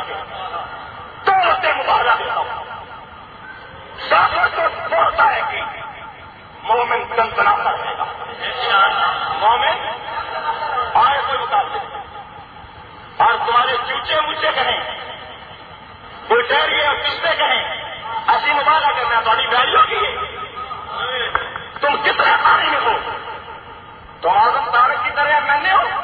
کے دولت مباہلا دیتا ہوں. ضابط تو بہت آئے گی، مومن کنکنا کر دے گا. مومن آئے کوئی مقابلے اور تمہارے چوچے مچے کہیں، کوئی ڈیریے اور کشتے کہیں، ایسی مباہلا کرنا تھوڑی ویلیو کی ہے. تم کتنے پانی میں ہو؟ تم اعظم طارق کی طرح میں نے ہو؟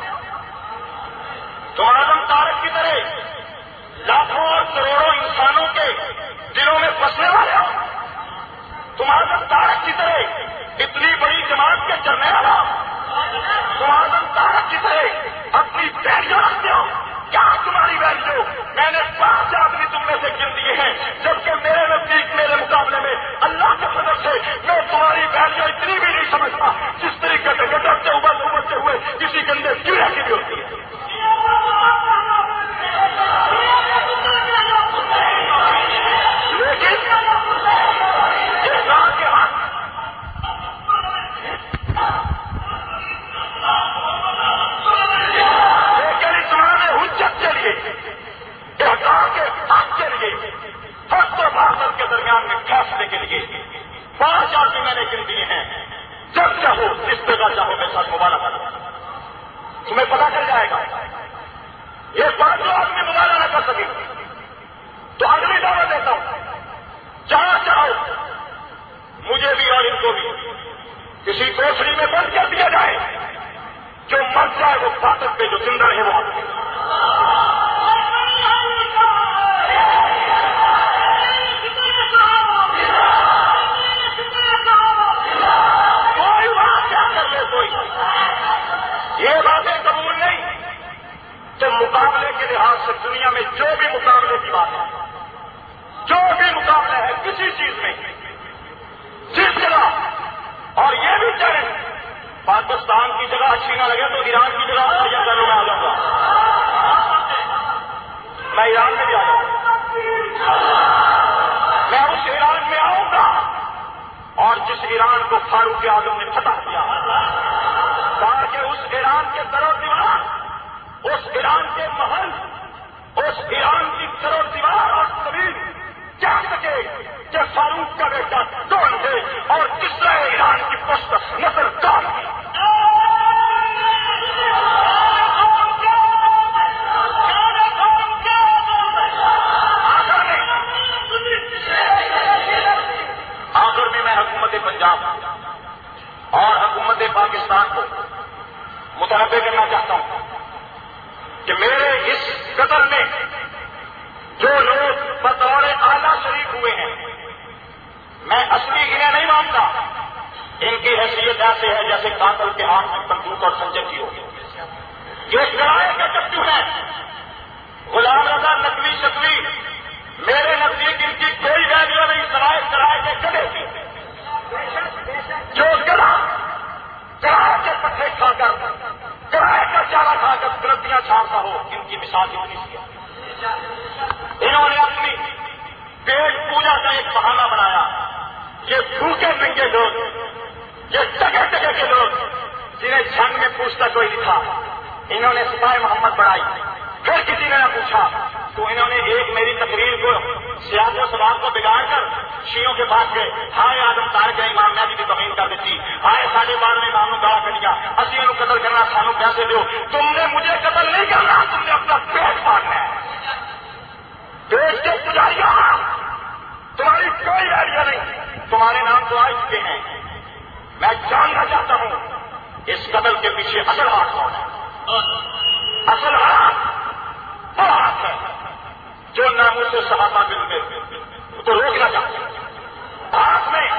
تم اعظم طارق کی طرح لاکھوں اور کروڑوں انسانوں کے دلوں میں بسنے والے ہو؟ تم اعظم طارق کی طرح اتنی بڑی جماعت کے چلنے والا ہو؟ تم اعظم طارق کی طرح اپنی بیڑیاں رکھتے ہو؟ کیا تمہاری ویلیو؟ میں نے پانچ آدمی تم میں سے گن دیے ہیں، جبکہ میرے نزدیک میرے مقابلے میں اللہ کے فضل سے میں تمہاری ویلیو اتنی بھی نہیں سمجھتا جس طریقے سے گٹرتے ابلتے ابلتے ہوئے کسی گندے کیڑے کی بھی ہوتی ہے. لیکن اسلام کے ہاتھ لیکن اسلام میں حجت کے لیے، احکام کے حق کے لیے، حق و باطل کے درمیان میں فیصلے کے لیے پانچ آدمی میں نے گن دیے ہیں. جب چاہو جس جگہ چاہو میرے ساتھ مباہلا کرو، تمہیں پتا چل جائے گا. یہ پانچوں آدمی مباہلا نہ کر سکے تو اگلی دعوت دیتا ہوں، جہاں چاہو مجھے بھی اور ان کو بھی کسی کوٹری میں بند کر دیا جائے. جو مر جائے وہ باطل پہ، جو زندہ رہے وہ حق پہ. کوئی بات کیا کر لے، کوئی یہ باتیں قبول نہیں. تو مقابلے کے لحاظ سے دنیا میں جو بھی مقابلے کی بات ہے، جو بھی مقابلہ ہے کسی چیز میں، جس جگہ، اور یہ بھی چیلنج پاکستان کی جگہ اچھی نہ لگے تو ایران کی جگہ بڑھیا کرنے میں آ جاؤں گا. میں ایران میں بھی آ جاؤں گا، میں اس ایران میں آؤں گا اور جس ایران کو فاروق اعظم نے فتح کیا، تاکہ اس ایران کے سرو دیوار، اس ایران کے محل، اس ایران کی سرو دیوار اور زمین کہہ سکے کہ فاروق کا بیٹا کون ہے اور کس طرح ایران کی پشت نظر کام ہے. آخر میں میں حکومت پنجاب اور حکومت پاکستان کو متنبع کرنا چاہتا ہوں کہ میرے اس قتل میں جو لوگ بطور اعلیٰ شریک ہوئے ہیں، میں اصلی انہیں نہیں مانتا. ان کی حیثیت ایسے ہے جیسے قاتل کے ہاتھ میں بندوق اور خنجر کی ہو. یہ کرائے کے چٹو ہیں، غلام رضا نقوی شکوی. میرے نزدیک ان کی کوئی ویلیو نہیں، سوائے کرائے کے گدھے کی. جو گدھا کرائے کے پٹھے کھا کر، کرائے کا چارہ کھا کر غلطیاں چھاڑتا ہو، ان کی مثال اتنی سی ہے. انہوں نے اپنی پیٹ پوجا کا ایک بہانہ بنایا. یہ بھوکے ننگے لوگ، یہ جگہ جگہ کے لوگ جنہیں جنگ میں پوچھتا کوئی نہیں تھا، انہوں نے سپاہی محمد بڑھائی. پھر کسی نے نہ پوچھا تو انہوں نے ایک میری تقریر کو سیاست و سوال کو بگاڑ کر شیعوں کے پاس گئے. ہائے آدم طارق امام مہدی کی توہین کر دیتی، ہائے ساڑھے بارہ میں امام گاڑا کر دیا، اسی انہوں قتل کرنا سانو پیسے دو. تم نے مجھے قتل نہیں کرنا، تم نے اپنا پیٹ مارنا ہے. پیٹ کے پجاریاں تمہاری کوئی ویلیو نہیں، تمہارے نام تو آ چکے ہیں. میں جاننا چاہتا ہوں اس قتل کے پیچھے اصل ہاتھ کون ہے. اصل ہاتھ وہ ہاتھ ہے جو ناموس سے صحابہ بل میں تو روکنا چاہتے ہیں. ہاتھ میں،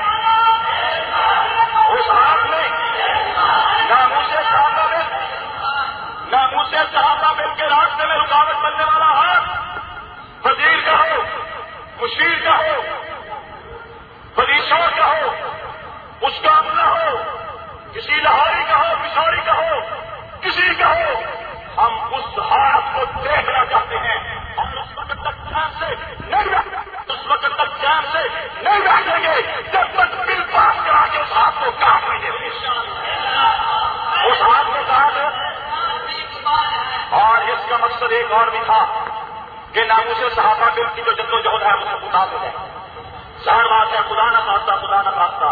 اس ہاتھ میں ناموس سے صحابہ بل، ناموس سے صحابہ بل کے راستے میں رکاوٹ بننے والا ہاتھ وزیر کا ہو، مشیر کا ہو، پولیسور کا ہو، اس کا اپنا ہو، کسی لاہوری کا ہو، پشوری کا ہو، کسی کا ہو، ہم اس ہاتھ کو دیکھنا چاہتے ہیں اور اس وقت تک چین سے نہیں بیٹھ اس وقت تک چین سے نہیں بیٹھیں گے جب تک بل پاس کرا کے اس ہاتھ کو کاٹ نہیں دیں گے. اس ہاتھ کو کاٹ، اور اس کا مقصد ایک اور بھی تھا ناموس صحابہ بل کی جو جدوجہد ہے وہ اتار ہو جائے. ظاہر بات ہے خدا نہ خواستہ خدا نہ خواستہ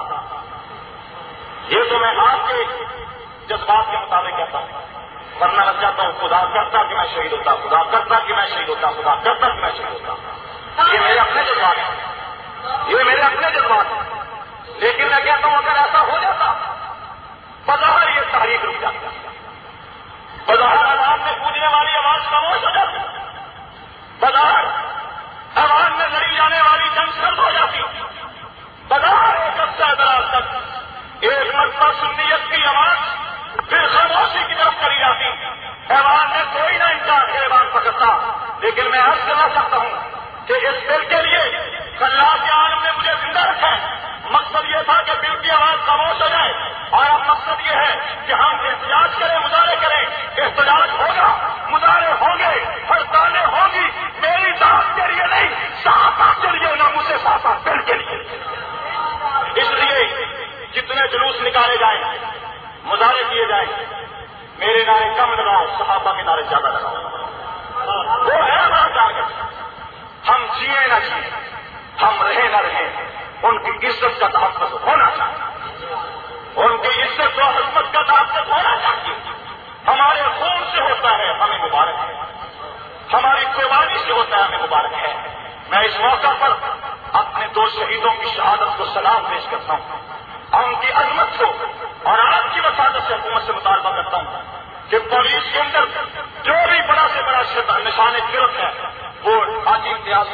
یہ تو میں آپ کے جذبات کے مطابق کہتا ہوں، ورنہ میں چاہتا ہوں خدا کرتا کہ میں شہید ہوتا، خدا کرتا کہ میں شہید ہوتا، خدا کرتا کہ میں شہید ہوتا. یہ میرے اپنے جذبات ہیں، یہ میرے اپنے جذبات ہیں. لیکن میں کہتا ہوں اگر ایسا ہو جاتا بظاہر یہ تحریک رک جاتی، بظاہر عوام میں پوجنے والی آواز خاموش ہو جاتی، بظاہر عوام میں لڑی جانے والی جنگ سرد ہو جاتی، بظاہر ایک عرصہ دراز تک ایک مرتبہ سنیت کی آواز پھر خاموشی کی طرف کری جاتی. ایوان میں کوئی نہ انکار ایوان پکڑتا. لیکن میں عرض کرنا چاہتا ہوں کہ اس بل کے لیے اللہ کے عالم نے مجھے زندہ رکھا ہے. مقصد یہ تھا کہ بل کی آواز خاموش ہو جائے، اور اب مقصد یہ ہے کہ ہم احتجاج کریں، مظاہرے کریں. احتجاج ہوگا، مظاہرے ہوں گے، ہڑتالیں ہوں گی، میری ذات کے لیے نہیں، صحابہ کے لیے، نہ مجھے صحابہ بل کے لیے. اس لیے جتنے جلوس نکالے جائیں، مظاہرے کیے جائیں، میرے نعرے کم لگاؤ، صحابہ کے نعرے زیادہ لگاؤ. وہ ہے ہمارا ٹارگٹ. ہم جیے نہ جیے، ہم رہے نہ رہے، ان کی عزت کا تحفظ ہونا چاہیے، ان کی عزت و عظمت کا تحفظ ہونا چاہیے. ہمارے خون سے ہوتا ہے ہمیں مبارک ہے، ہماری قربانی سے ہوتا ہے ہمیں مبارک ہے. میں اس موقع پر اپنے دو شہیدوں کی شہادت کو سلام پیش کرتا ہوں، ان کی عظمت کو اور آپ کی وسادت سے حکومت سے مطالبہ کرتا ہوں کہ پولیس کے اندر جو بھی بڑا سے بڑا نشان گرفت ہے وہ حاجی امتیاز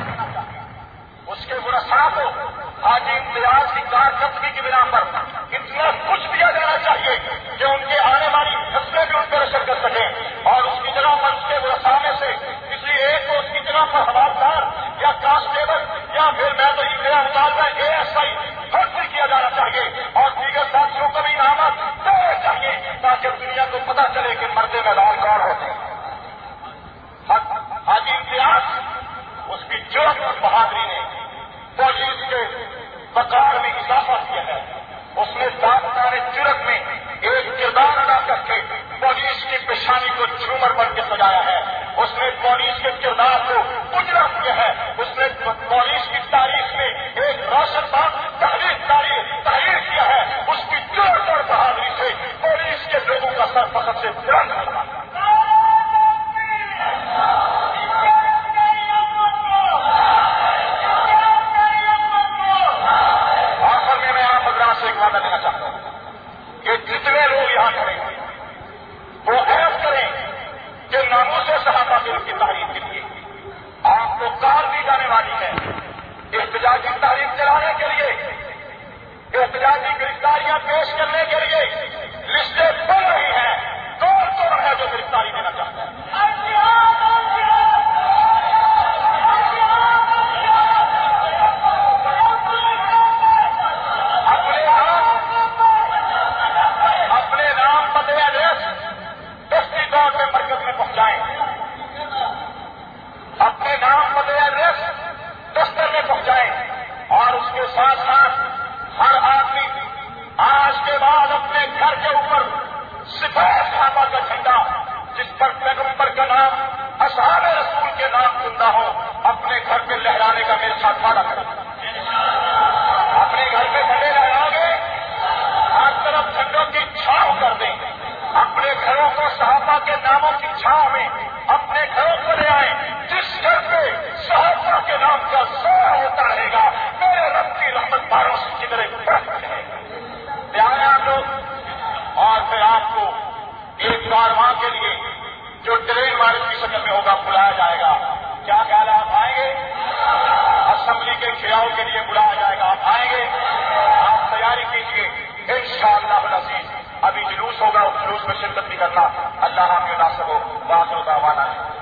اس کے مرسرہ کو حاجی امتیاز کی کارکردگی کی بنا پر اتنا کچھ دیا جانا چاہیے کہ ان کے آنے والی نسلیں بھی ان پر اثر کر سکیں، اور اس کی جگہ پر اس کے مرسرہ میں سے کسی ایک کو اس کی جگہ پر حوالدار یا کانسٹیبل یا پھر میں تو یہ میرا مطالبہ اے ایس آئی فرض کیا جانا چاہیے، اور دیگر ساتھیوں کو بھی انعامات دینا چاہیے تاکہ دنیا کو پتہ چلے کہ مرد میدان کون ہوتے ہیں. حاجی امتیاز اس کی جرأت اور بہادری نے پولیس کے وقار میں اضافہ کیا ہے. اس نے داستان جرأت میں ایک کردار ادا کر کے پولیس کی پیشانی کو جھومر بن کے سجایا ہے. اس نے پولیس کے کردار کو اجرا کیا ہے. اس نے پولیس کی تاریخ میں ایک روشن بات تحریر تاریخ تحریر کیا ہے. اس کی جرأت اور بہادری سے پولیس کے لوگوں کا سر فخر سے بلند ہوا. آخر میں میں آپ حضرات سے ایک وعدہ دینا چاہتا ہوں کہ جتنے لوگ یہاں کھڑے ہیں وہ عہد کریں کہ ناموس صحابہ بل کی تحریک کے لیے آپ کو کار دی جانے والی ہے. احتجاجی تحریک چلانے کے لیے، احتجاجی گرفتاریاں پیش کرنے کے لیے لسٹیں بن رہی ہیں. کون کون ہے جو گرفتاری دینا چاہتا ہے؟ اپنے نام اپنے نام پتے ایڈریس دستی طور پہ مرکز میں پہنچائیں. اپنے نام پتے ایڈریس دفتر میں پہنچائیں، اور اس کے ساتھ ساتھ ہر آدمی آج کے بعد اپنے گھر کے اوپر سپاہی صحابہ کا جھنڈا جس پر پیغمبر کا نام اصحاب رسول کے نام زندہ ہو اپنے گھر پہ لہرانے کا میرے ساتھ وعدہ کریں. اپنے گھر پہ جھنڈے لہرا گے، ہر طرف جھنڈوں کی چھاؤں کر دیں. اپنے گھروں کو صحابہ کے ناموں کی چھاؤں میں اپنے گھروں کو لے آئیں. جس گھر پہ صحابہ کے نام کا زور ہوتا رہے گا میرے رب کی رحمت باروں کی طرح بڑھتی رہے گا. پیارے آپ لوگ، اور پھر آپ کو ایک کارواں کے لیے جو ٹرین مارچ کی شکل میں ہوگا بلایا جائے گا. کیا خیال ہے آپ آئیں گے؟ اسمبلی کے گھیراؤ کے لیے بلایا جائے گا، آپ آئیں گے؟ آپ تیاری کیجیے انشاءاللہ العزیز. ابھی جلوس ہوگا، اس جلوس میں شرکت بھی کرنا. اللہ حافظ ہو. باخر دعوانا ہے